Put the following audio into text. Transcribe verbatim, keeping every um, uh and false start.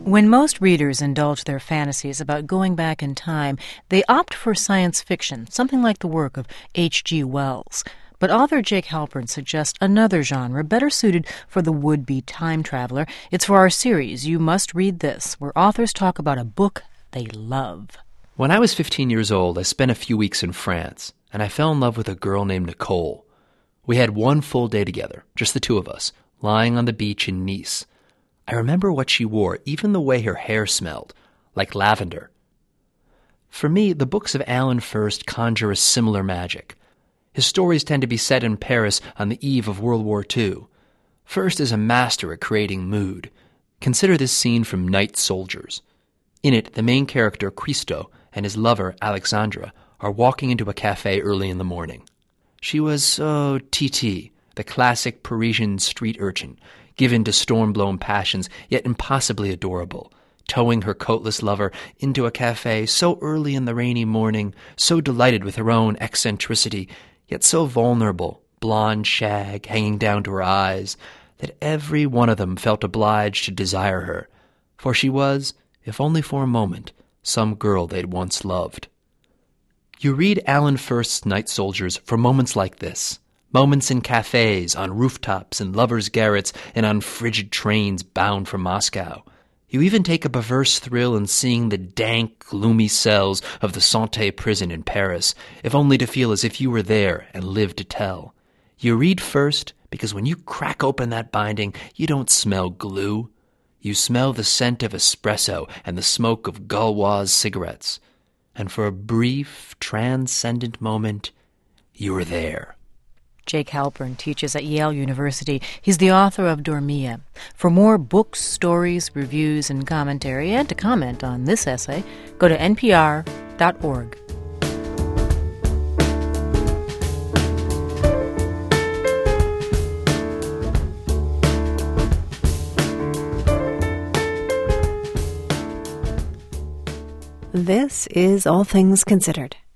When most readers indulge their fantasies about going back in time, they opt for science fiction, something like the work of H G Wells. But author Jake Halpern suggests another genre better suited for the would-be time traveler. It's for our series, You Must Read This, where authors talk about a book they love. When I was fifteen years old, I spent a few weeks in France, and I fell in love with a girl named Nicole. We had one full day together, just the two of us, lying on the beach in Nice. I remember what she wore, even the way her hair smelled, like lavender. For me, the books of Alan Furst conjure a similar magic. His stories tend to be set in Paris on the eve of World War Two. Furst is a master at creating mood. Consider this scene from Night Soldiers. In it, the main character, Christo, and his lover, Alexandra, are walking into a cafe early in the morning. She was so Titi, the classic Parisian street urchin, given to storm-blown passions, yet impossibly adorable, towing her coatless lover into a cafe so early in the rainy morning, so delighted with her own eccentricity, yet so vulnerable, blonde shag hanging down to her eyes, that every one of them felt obliged to desire her, for she was, if only for a moment, some girl they'd once loved. You read Alan Furst's Night Soldiers for moments like this, moments in cafes, on rooftops, in lovers' garrets, and on frigid trains bound for Moscow. You even take a perverse thrill in seeing the dank, gloomy cells of the Santé prison in Paris, if only to feel as if you were there and lived to tell. You read first because when you crack open that binding, you don't smell glue. You smell the scent of espresso and the smoke of Gauloise cigarettes. And for a brief, transcendent moment, you are there. Jake Halpern teaches at Yale University. He's the author of Dormia. For more books, stories, reviews, and commentary, and to comment on this essay, go to N P R dot org. This is All Things Considered.